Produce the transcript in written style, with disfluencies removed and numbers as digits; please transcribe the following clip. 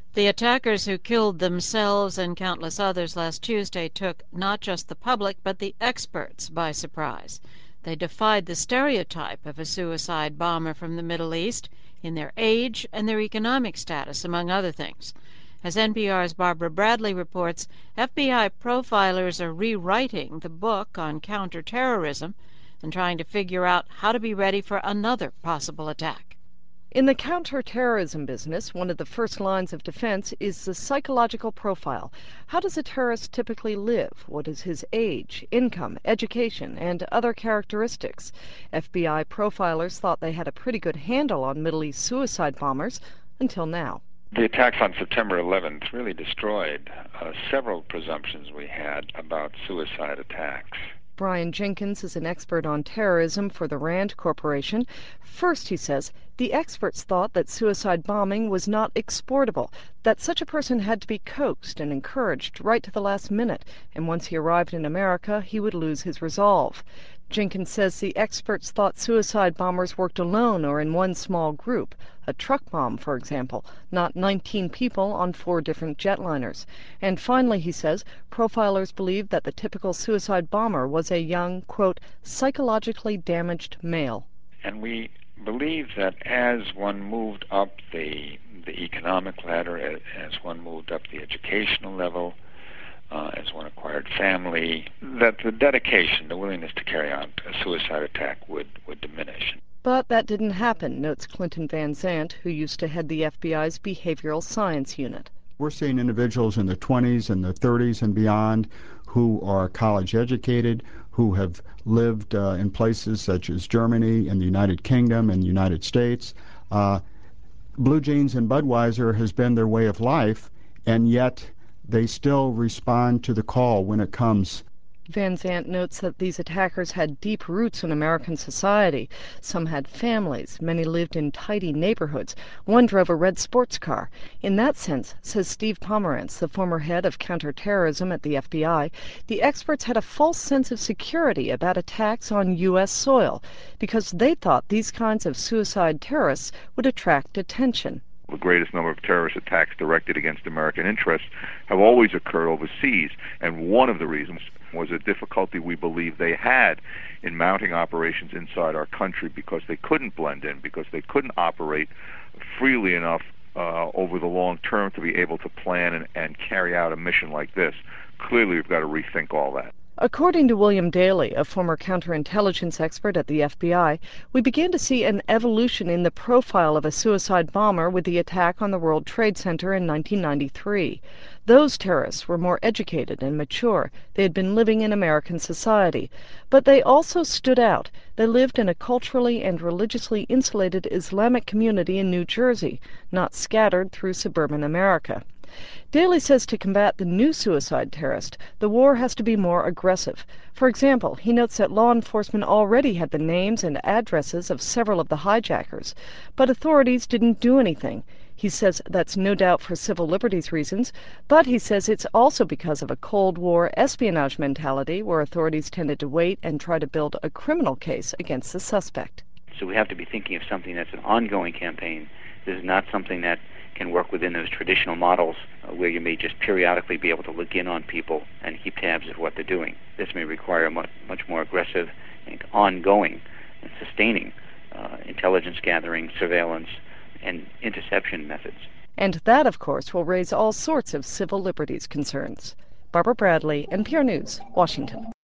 The attackers who killed themselves and countless others last Tuesday took not just the public but the experts by surprise. They defied the stereotype of a suicide bomber from the Middle East in their age and their economic status, among other things. As NPR's Barbara Bradley reports, FBI profilers are rewriting the book on counterterrorism and trying to figure out how to be ready for another possible attack. In the counterterrorism business, one of the first lines of defense is the psychological profile. How does a terrorist typically live? What is his age, income, education, and other characteristics? FBI profilers thought they had a pretty good handle on Middle East suicide bombers until now. The attacks on September 11th really destroyed several presumptions we had about suicide attacks. Brian Jenkins is an expert on terrorism for the RAND Corporation. First, he says, the experts thought that suicide bombing was not exportable, that such a person had to be coaxed and encouraged right to the last minute, and once he arrived in America, he would lose his resolve. Jenkins says the experts thought suicide bombers worked alone or in one small group, a truck bomb, for example, not 19 people on 4 different jetliners. And finally, he says, profilers believed that the typical suicide bomber was a young, quote, psychologically damaged male. And we believe that as one moved up the economic ladder, as one moved up the educational level, as one acquired family, that the dedication, the willingness to carry out a suicide attack would diminish. But that didn't happen, notes Clinton Van Zandt, who used to head the FBI's behavioral science unit. We're seeing individuals in their 20s and their 30s and beyond who are college educated, who have lived in places such as Germany and the United Kingdom and the United States. Blue jeans and Budweiser has been their way of life, and yet they still respond to the call when it comes. Van Zandt notes that these attackers had deep roots in American society. Some had families. Many lived in tidy neighborhoods. One drove a red sports car. In that sense, says Steve Pomerantz, the former head of counterterrorism at the FBI, the experts had a false sense of security about attacks on U.S. soil because they thought these kinds of suicide terrorists would attract attention. The greatest number of terrorist attacks directed against American interests have always occurred overseas, and one of the reasons was a difficulty we believe they had in mounting operations inside our country because they couldn't blend in, because they couldn't operate freely enough over the long term to be able to plan and carry out a mission like this. Clearly, we've got to rethink all that. According to William Daley, a former counterintelligence expert at the FBI, we began to see an evolution in the profile of a suicide bomber with the attack on the World Trade Center in 1993. Those terrorists were more educated and mature. They had been living in American society. But they also stood out. They lived in a culturally and religiously insulated Islamic community in New Jersey, not scattered through suburban America. Daley says to combat the new suicide terrorist, the war has to be more aggressive. For example, he notes that law enforcement already had the names and addresses of several of the hijackers, but authorities didn't do anything. He says that's no doubt for civil liberties reasons, but he says it's also because of a Cold War espionage mentality where authorities tended to wait and try to build a criminal case against the suspect. So we have to be thinking of something that's an ongoing campaign. This is not something that can work within those traditional models where you may just periodically be able to look in on people and keep tabs of what they're doing. This may require much more aggressive and ongoing and sustaining intelligence gathering, surveillance, and interception methods. And that, of course, will raise all sorts of civil liberties concerns. Barbara Bradley, NPR News, Washington.